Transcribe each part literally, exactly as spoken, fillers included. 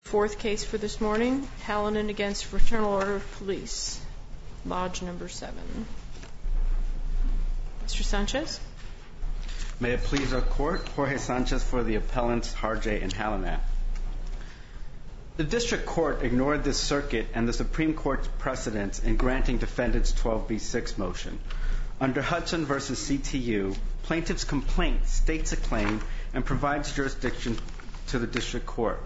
Fourth case for this morning, Hallinan against Fraternal Order of Police, Lodge number seven. Mister Sanchez? May it please our court, Jorge Sanchez for the appellants Harjay and Hallinan. The district court ignored this circuit and the Supreme Court's precedents in granting defendants' twelve B six motion. Under Hudson v. C T U, plaintiff's complaint states a claim and provides jurisdiction to the district court.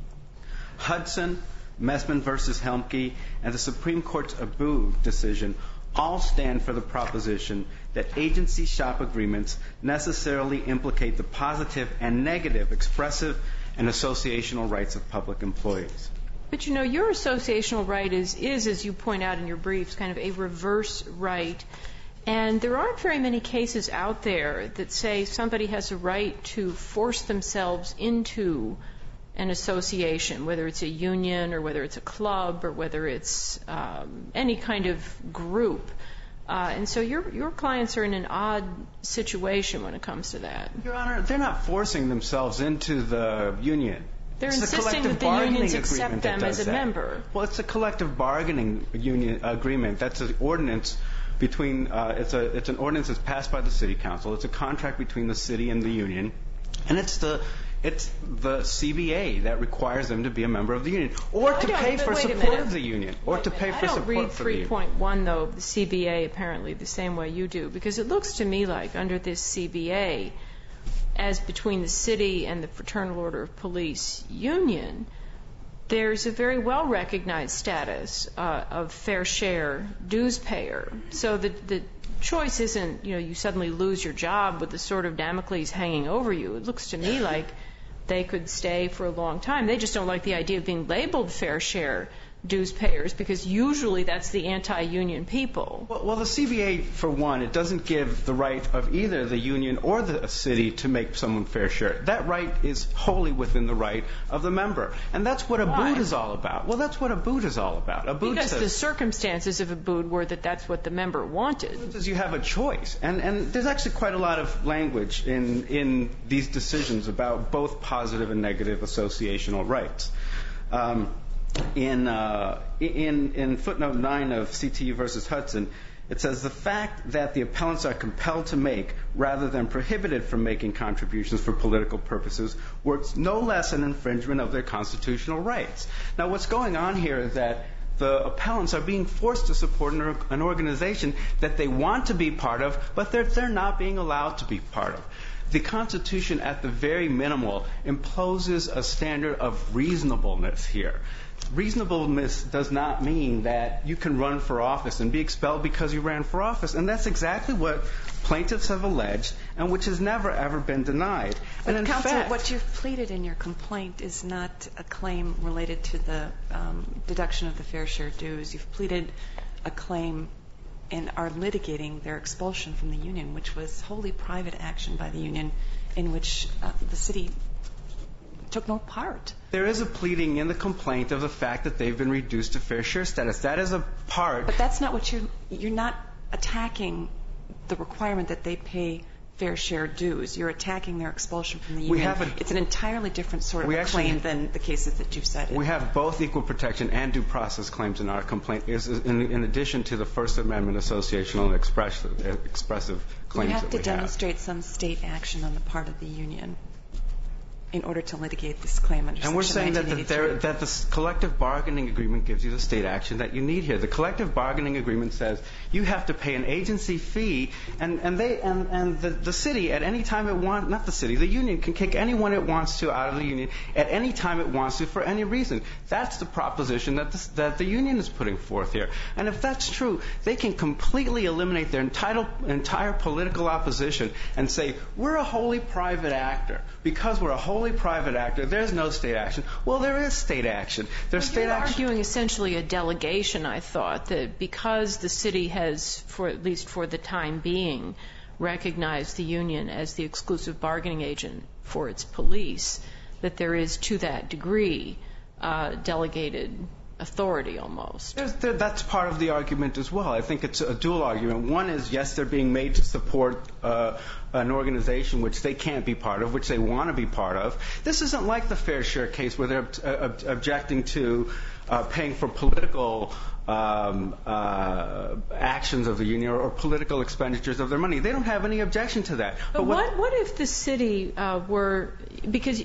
Hudson, Messman v. Helmke, and the Supreme Court's Abu decision all stand for the proposition that agency shop agreements necessarily implicate the positive and negative expressive and associational rights of public employees. But you know, your associational right is, is, as you point out in your briefs, kind of a reverse right. And there aren't very many cases out there that say somebody has a right to force themselves into an association, whether it's a union or whether it's a club or whether it's um, any kind of group. Uh, and so your your clients are in an odd situation when it comes to that. Your Honor, they're not forcing themselves into the union. They're It's insisting that the unions accept them as a that. member. Well, it's a collective bargaining union agreement. That's an ordinance between. Uh, it's a it's an ordinance that's passed by the city council. It's a contract between the city and the union, and it's the it's the C B A that requires them to be a member of the union, or to pay for support of the union, or to pay for support for the union. I don't read three point one though of the C B A apparently the same way you do, because it looks to me like under this C B A, as between the city and the Fraternal Order of Police union, there's a very well recognized status uh, of fair share dues payer. So the the choice isn't, you know, you suddenly lose your job with the sword of Damocles hanging over you. It looks to me like they could stay for a long time. They just don't like the idea of being labeled fair share dues payers, because usually that's the anti-union people. Well, well, the C B A, for one, it doesn't give the right of either the union or the city to make someone fair share. That right is wholly within the right of the member. And that's what Abood is all about. Well, that's what Abood is all about. Abood because says, the circumstances of Abood were that that's what the member wanted. Because you have a choice. And, and there's actually quite a lot of language in, in these decisions about both positive and negative associational rights. Um, In, uh, in in footnote nine of C T U versus Hudson, it says the fact that the appellants are compelled to make rather than prohibited from making contributions for political purposes works no less an infringement of their constitutional rights. Now, what's going on here is that the appellants are being forced to support an, an organization that they want to be part of, but they're, they're not being allowed to be part of. The Constitution, at the very minimal, imposes a standard of reasonableness here. Reasonableness does not mean that you can run for office and be expelled because you ran for office. And that's exactly what plaintiffs have alleged, and which has never, ever been denied. But, and in Counsel, fact, what you've pleaded in your complaint is not a claim related to the um, deduction of the fair share dues. You've pleaded a claim and are litigating their expulsion from the union, which was wholly private action by the union in which uh, the city took no part. There is a pleading in the complaint of the fact that they've been reduced to fair share status. That is a part. But that's not what you're, you're not attacking the requirement that they pay fair share dues. You're attacking their expulsion from the union. We have a, it's an entirely different sort of a actually, claim than the cases that you've cited. We have both equal protection and due process claims in our complaint, is in, in addition to the First Amendment associational and expressive, expressive claims you have that to we demonstrate have. some state action on the part of the union in order to litigate this claim under And we're Section saying that the, there, that the collective bargaining agreement gives you the state action that you need here. The collective bargaining agreement says you have to pay an agency fee, and, and they and, and the, the city at any time it wants, not the city, the union can kick anyone it wants to out of the union at any time it wants to for any reason. That's the proposition that the, that the union is putting forth here. And if that's true, they can completely eliminate their entitled, entire political opposition and say, we're a wholly private actor. Because we're a wholly private actor, there's no state action. Well, there is state action. There's well, state you're action. arguing essentially a delegation, I thought, that because the city has, for at least for the time being, recognized the union as the exclusive bargaining agent for its police, that there is, to that degree, uh, delegated authority almost. There, that's part of the argument as well. I think it's a dual argument. One is, yes, they're being made to support uh, an organization which they can't be part of, which they want to be part of. This isn't like the Fair Share case where they're uh, ob- objecting to uh, paying for political um, uh, actions of the union or, or political expenditures of their money. They don't have any objection to that. But, but what, what, what if the city uh, were, because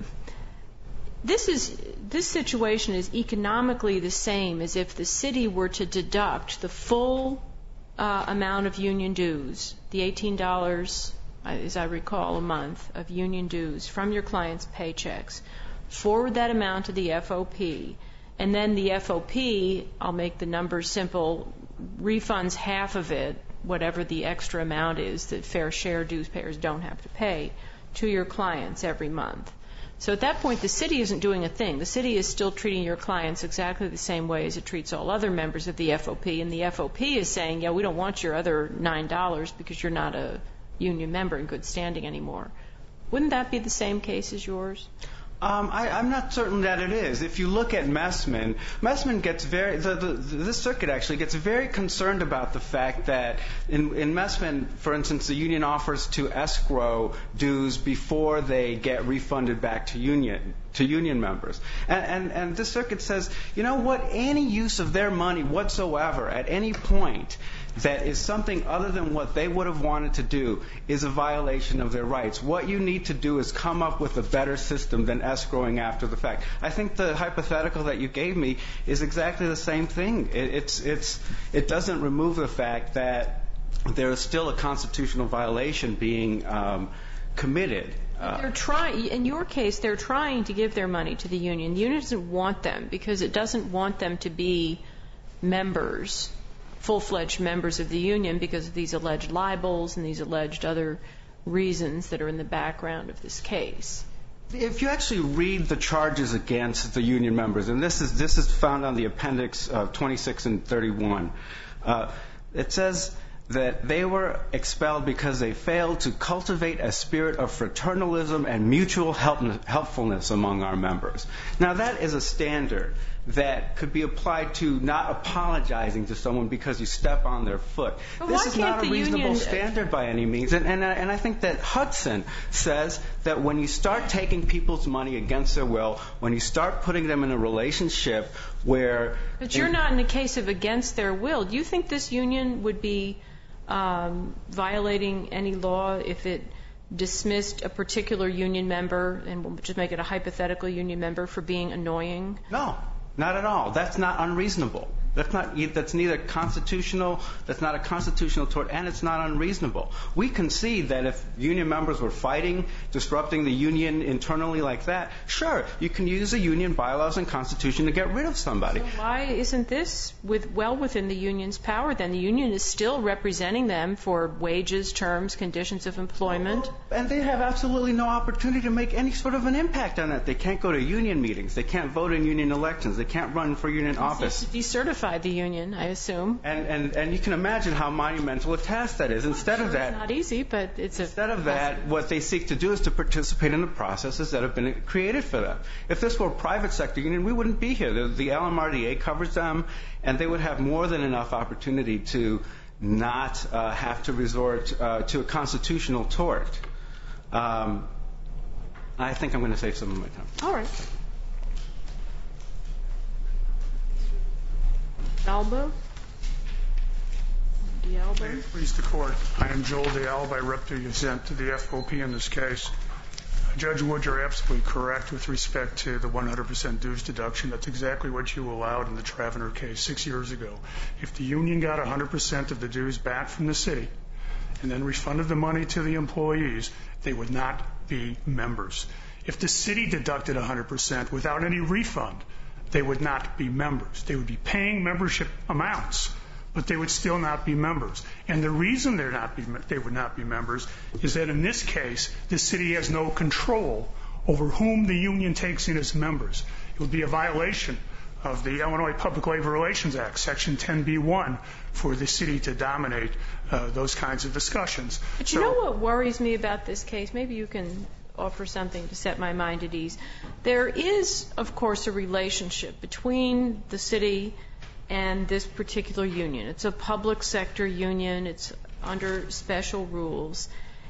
this is this situation is economically the same as if the city were to deduct the full uh, amount of union dues, the eighteen dollars, as I recall, a month of union dues from your clients' paychecks, forward that amount to the F O P, and then the F O P, I'll make the numbers simple, refunds half of it, whatever the extra amount is that Fair Share dues payers don't have to pay, to your clients every month. So at that point, the city isn't doing a thing. The city is still treating your clients exactly the same way as it treats all other members of the F O P, and the F O P is saying, yeah, we don't want your other nine dollars because you're not a union member in good standing anymore. Wouldn't that be the same case as yours? Um, I, I'm not certain that it is. If you look at Messman, Messman gets very, the, the, this circuit actually gets very concerned about the fact that in, in Messman, for instance, the union offers to escrow dues before they get refunded back to union to union members. And, and, and this circuit says, you know what, any use of their money whatsoever at any point that is something other than what they would have wanted to do is a violation of their rights. What you need to do is come up with a better system than escrowing after the fact. I think the hypothetical that you gave me is exactly the same thing. It, it's, it's, it doesn't remove the fact that there is still a constitutional violation being um, committed. Uh, they're trying, in your case, they're trying to give their money to the union. The union doesn't want them because it doesn't want them to be members, full-fledged members of the union because of these alleged libels and these alleged other reasons that are in the background of this case. If you actually read the charges against the union members, and this is this is found on the appendix of twenty-six and thirty-one, uh, it says that they were expelled because they failed to cultivate a spirit of fraternalism and mutual help, helpfulness among our members. Now, that is a standard that could be applied to not apologizing to someone because you step on their foot. But this why is can't not a the reasonable union standard by any means. And, and, and I think that Hudson says that when you start taking people's money against their will, when you start putting them in a relationship where... But you're not in a case of against their will. Do you think this union would be um, violating any law if it dismissed a particular union member, and we'll just make it a hypothetical union member, for being annoying? No. Not at all. That's not unreasonable. That's not. That's neither constitutional. That's not a constitutional tort, and it's not unreasonable. We concede that if union members were fighting, disrupting the union internally like that, sure, you can use the union bylaws and constitution to get rid of somebody. So why isn't this with well within the union's power? Then the union is still representing them for wages, terms, conditions of employment, and they have absolutely no opportunity to make any sort of an impact on that. They can't go to union meetings. They can't vote in union elections. They can't run for union office. Decertify the union, I assume. And, and and you can imagine how monumental a task that is. Instead sure of that, it's not easy, but it's a instead of that, what they seek to do is to participate in the processes that have been created for them. If this were a private sector union, we wouldn't be here. The, the L M R D A covers them, and they would have more than enough opportunity to not uh, have to resort uh, to a constitutional tort. Um, I think I'm going to save some of my time. All right. Alba? D'Alba? May it please the Court. I am Joel D'Alba. I represent the F O P in this case. Judge Wood, you're absolutely correct with respect to the one hundred percent dues deduction. That's exactly what you allowed in the Travener case six years ago. If the union got one hundred percent of the dues back from the city and then refunded the money to the employees, they would not be members. If the city deducted one hundred percent without any refund, they would not be members. They would be paying membership amounts, but they would still not be members. And the reason they're not be, they would not be members is that in this case, the city has no control over whom the union takes in as members. It would be a violation of the Illinois Public Labor Relations Act, Section ten B one, for the city to dominate uh, those kinds of discussions. But you so, know what worries me about this case? Maybe you can offer something to set my mind at ease. There is, of course, a relationship between the city and this particular union. It's a public sector union. It's under special rules.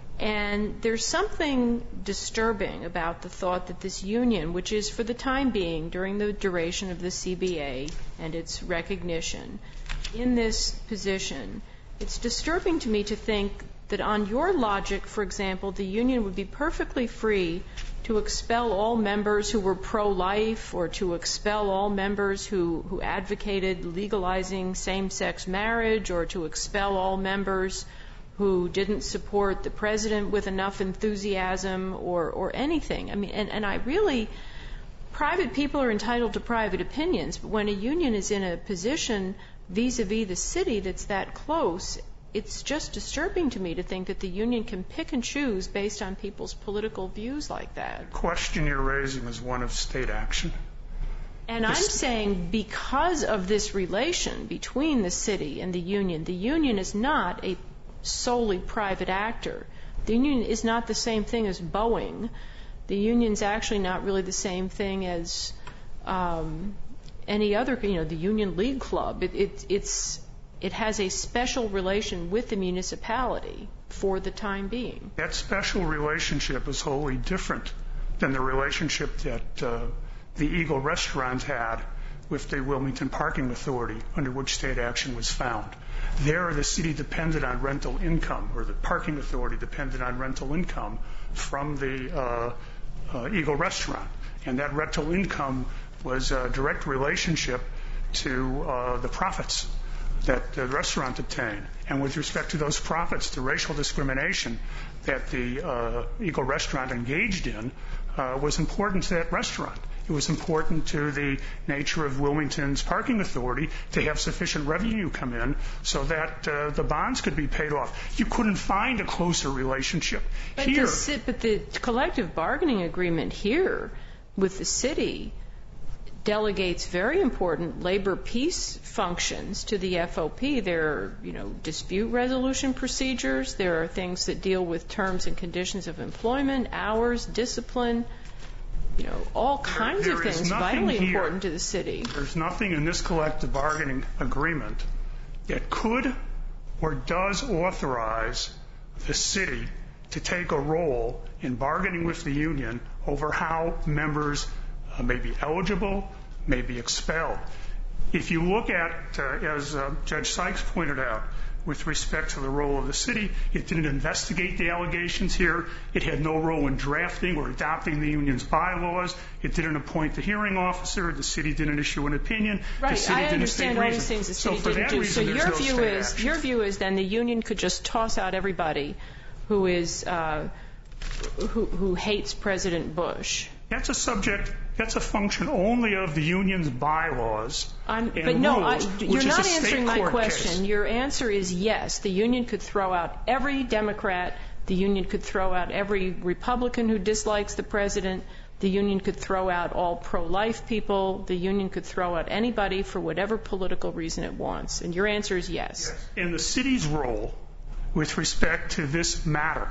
And there's something disturbing about the thought that this union, which is for the time being, during the duration of the C B A and its recognition, in this position, it's disturbing to me to think that on your logic, for example, the union would be perfectly free to expel all members who were pro-life or to expel all members who, who advocated legalizing same-sex marriage or to expel all members who didn't support the president with enough enthusiasm or, or anything. I mean, and, and I really, private people are entitled to private opinions, but when a union is in a position vis-a-vis the city that's that close, it's just disturbing to me to think that the union can pick and choose based on people's political views like that. The question you're raising is one of state action. And I'm saying because of this relation between the city and the union, the union is not a solely private actor. The union is not the same thing as Boeing. The union's actually not really the same thing as um, any other, you know, the Union League Club. It, it, it's It has a special relation with the municipality for the time being. That special relationship is wholly different than the relationship that uh, the Eagle Restaurant had with the Wilmington Parking Authority, under which state action was found. There, the city depended on rental income, or the parking authority depended on rental income from the uh, uh, Eagle Restaurant. And that rental income was a direct relationship to uh, the profits that the restaurant obtained. And with respect to those profits, the racial discrimination that the uh, Eagle Restaurant engaged in uh, was important to that restaurant. It was important to the nature of Wilmington's parking authority to have sufficient revenue come in so that uh, the bonds could be paid off. You couldn't find a closer relationship. But here. The, but the collective bargaining agreement here with the city delegates very important labor peace functions to the F O P. There are, you know, dispute resolution procedures. There are things that deal with terms and conditions of employment, hours, discipline, you know, all kinds there, of there things vitally here, important to the city. There's nothing in this collective bargaining agreement that could or does authorize the city to take a role in bargaining with the union over how members Uh, may be eligible, may be expelled. If you look at, uh, as uh, Judge Sykes pointed out, with respect to the role of the city, it didn't investigate the allegations here. It had no role in drafting or adopting the union's bylaws. It didn't appoint the hearing officer. The city didn't issue an opinion. Right. The city I didn't understand all these things the city so didn't do. reason, So your no view is action. your view is then the union could just toss out everybody who is uh, who, who hates President Bush. That's a subject, that's a function only of the union's bylaws I'm, and but no, rules, I, you're which not is a state answering my court question. case. Your answer is yes. The union could throw out every Democrat. The union could throw out every Republican who dislikes the president. The union could throw out all pro-life people. The union could throw out anybody for whatever political reason it wants. And your answer is yes. yes. And the city's role with respect to this matter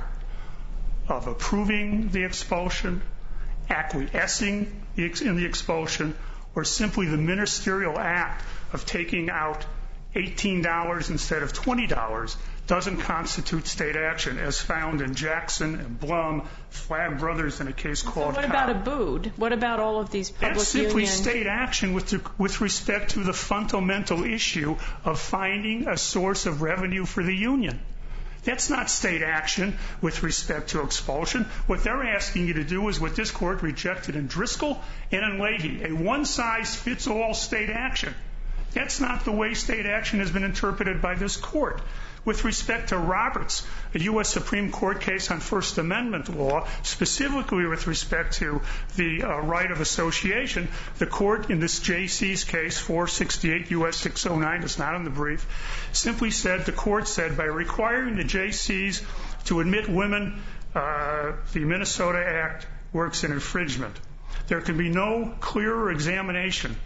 of approving the expulsion, acquiescing in the expulsion, or simply the ministerial act of taking out eighteen dollars instead of twenty dollars doesn't constitute state action, as found in Jackson and Blum, Flagg Brothers, in a case called So what about Abood? What about all of these public That's simply union... state action with, the, with respect to the fundamental issue of finding a source of revenue for the union. That's not state action with respect to expulsion. What they're asking you to do is what this court rejected in Driscoll and in Leahy, a one-size-fits-all state action. That's not the way state action has been interpreted by this court. With respect to Roberts, a U S Supreme Court case on First Amendment law, specifically with respect to the uh, right of association, the court in this J C's case, four sixty-eight U S six oh nine, it's not in the brief, simply said, the court said, by requiring the J C's to admit women, uh, the Minnesota Act works in infringement. There can be no clearer examination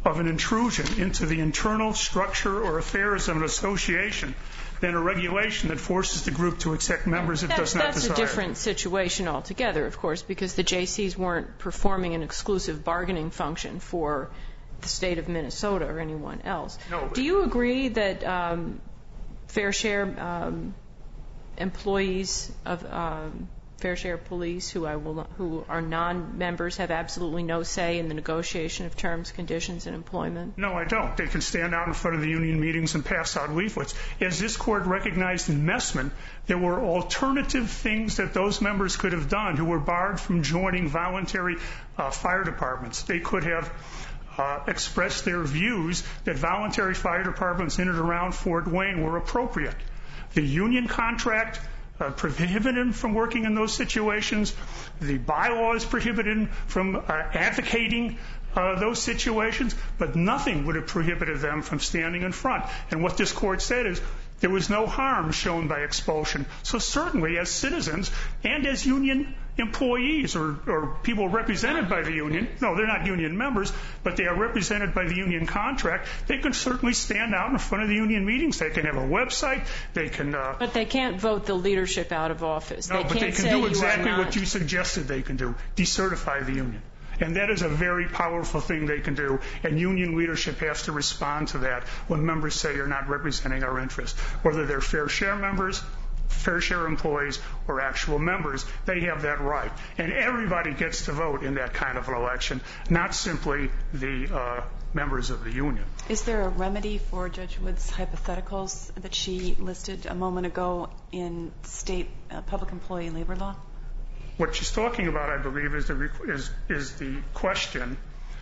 of an intrusion into the internal structure or affairs of an association than a regulation that forces the group to accept members it does not desire. That's a different situation altogether, of course, because the J Cs weren't performing an exclusive bargaining function for the state of Minnesota or anyone else. No. Do you agree that um, Fair Share um, employees of um, Fair Share Police who I will who are non-members have absolutely no say in the negotiation of terms, conditions, and employment? No, I don't. They can stand out in front of the union meetings and pass out leaflets. As this court recognized in Messman, there were alternative things that those members could have done who were barred from joining voluntary uh, fire departments. They could have uh, expressed their views that voluntary fire departments in and around Fort Wayne were appropriate. The union contract Uh, prohibited him from working in those situations. The bylaws prohibited him from uh, advocating uh, those situations, but nothing would have prohibited them from standing in front. And what this court said is there was no harm shown by expulsion. So certainly as citizens and as union employees or, or people represented by the union, no, they're not union members, but they are represented by the union contract, they can certainly stand out in front of the union meetings. They can have a website. They can... Uh, but they can't vote the leadership out of office. No, they but can't they can say do you exactly are not. what you suggested they can do, decertify the union. And that is a very powerful thing they can do, and union leadership has to respond to that when members say you're not representing our interests. Whether they're Fair Share members, Fair Share employees, or actual members, they have that right. And everybody gets to vote in that kind of an election, not simply the uh, members of the union. Is there a remedy for Judge Wood's hypotheticals that she listed a moment ago in state uh, public employee labor law? What she's talking about, I believe, is the, is, is the question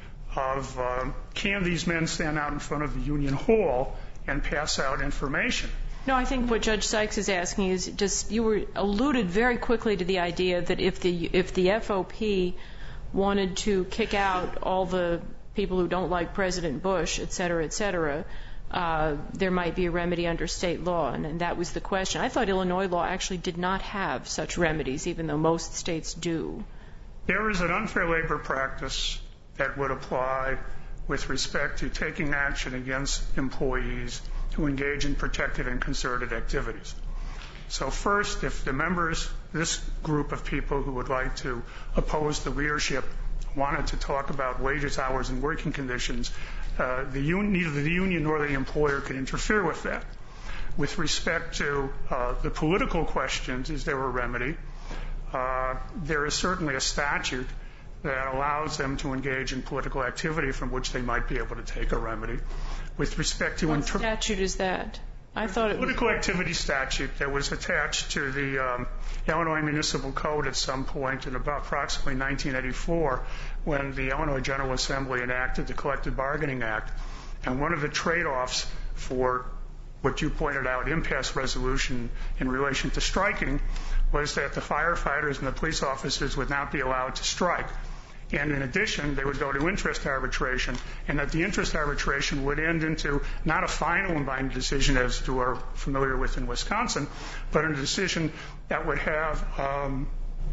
of uh, can these men stand out in front of the union hall and pass out information? No, I think what Judge Sykes is asking is just you were alluded very quickly to the idea that if the if the F O P wanted to kick out all the people who don't like President Bush, et cetera, et cetera, uh, there might be a remedy under state law, and, and that was the question. I thought Illinois law actually did not have such remedies, even though most states do. There is an unfair labor practice that would apply with respect to taking action against employees who engage in protected and concerted activities. So first, if the members, this group of people who would like to oppose the leadership, wanted to talk about wages, hours, and working conditions, uh, the un- neither the union nor the employer could interfere with that. With respect to uh, the political questions, is there a remedy? Uh, there is certainly a statute that allows them to engage in political activity from which they might be able to take a remedy. With respect to... What inter- statute is that? I thought it was... Political activity statute that was attached to the um, Illinois Municipal Code at some point in about approximately nineteen eighty-four when the Illinois General Assembly enacted the Collective Bargaining Act. And one of the trade-offs for what you pointed out, impasse resolution in relation to striking, was that the firefighters and the police officers would not be allowed to strike. And in addition, they would go to interest arbitration, and that the interest arbitration would end into not a final and binding decision, as you are familiar with in Wisconsin, but a decision that would have um,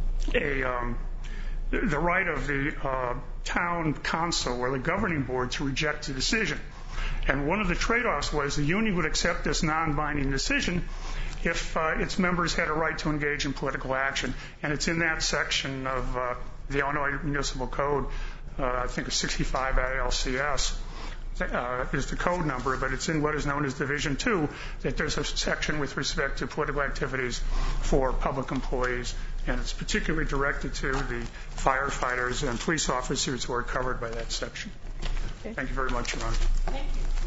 a um, the right of the uh, town council or the governing board to reject the decision. And one of the trade-offs was the union would accept this non-binding decision if uh, its members had a right to engage in political action. And it's in that section of uh, the Illinois Municipal Code, uh, I think it's sixty-five A L C S, uh, is the code number, but it's in what is known as Division two, that there's a section with respect to political activities for public employees, and it's particularly directed to the firefighters and police officers who are covered by that section. Okay. Thank you very much, Your Honor. Thank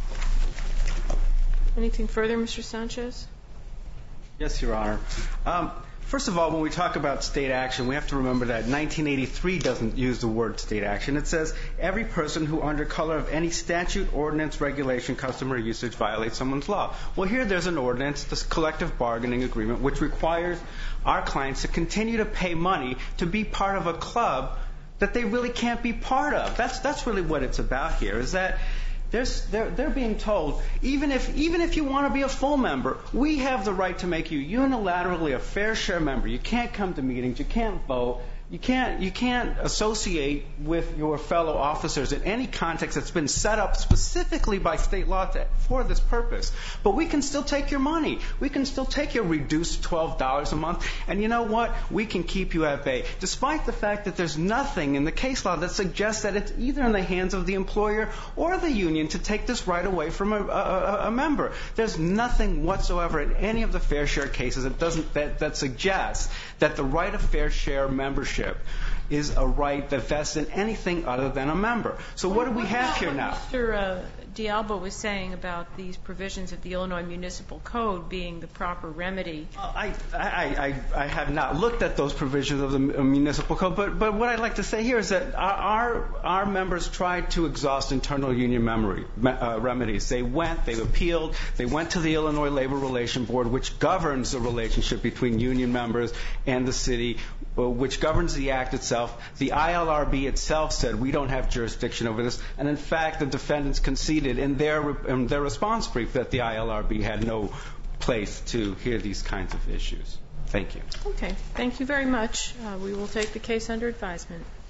you. Anything further, Mister Sanchez? Yes, Your Honor. Um, First of all, when we talk about state action, we have to remember that nineteen eighty-three doesn't use the word state action. It says every person who under color of any statute, ordinance, regulation, custom, or usage violates someone's law. Well, here there's an ordinance, this collective bargaining agreement, which requires our clients to continue to pay money to be part of a club that they really can't be part of. That's that's really what it's about here, is that There's, they're, they're being told, even if even if you want to be a full member, we have the right to make you unilaterally a fair share member. You can't come to meetings. You can't vote. You can't, you can't associate with your fellow officers in any context that's been set up specifically by state law to, for this purpose. But we can still take your money. We can still take your reduced twelve dollars a month. And you know what? We can keep you at bay, despite the fact that there's nothing in the case law that suggests that it's either in the hands of the employer or the union to take this right away from a, a, a member. There's nothing whatsoever in any of the fair share cases that doesn't that, that suggests that the right of fair share membership is a right that vests in anything other than a member. So what do we have here now? Mister Uh, D'Alba was saying about these provisions of the Illinois Municipal Code being the proper remedy. I, I, I, I have not looked at those provisions of the Municipal Code, but, but what I'd like to say here is that our, our members tried to exhaust internal union memory, uh, remedies. They went, they appealed, they went to the Illinois Labor Relations Board, which governs the relationship between union members and the city, which governs the act itself. The I L R B itself said we don't have jurisdiction over this, and in fact the defendants conceded in their, in their response brief that the I L R B had no place to hear these kinds of issues. Thank you. Okay. Thank you very much. Uh, we will take the case under advisement.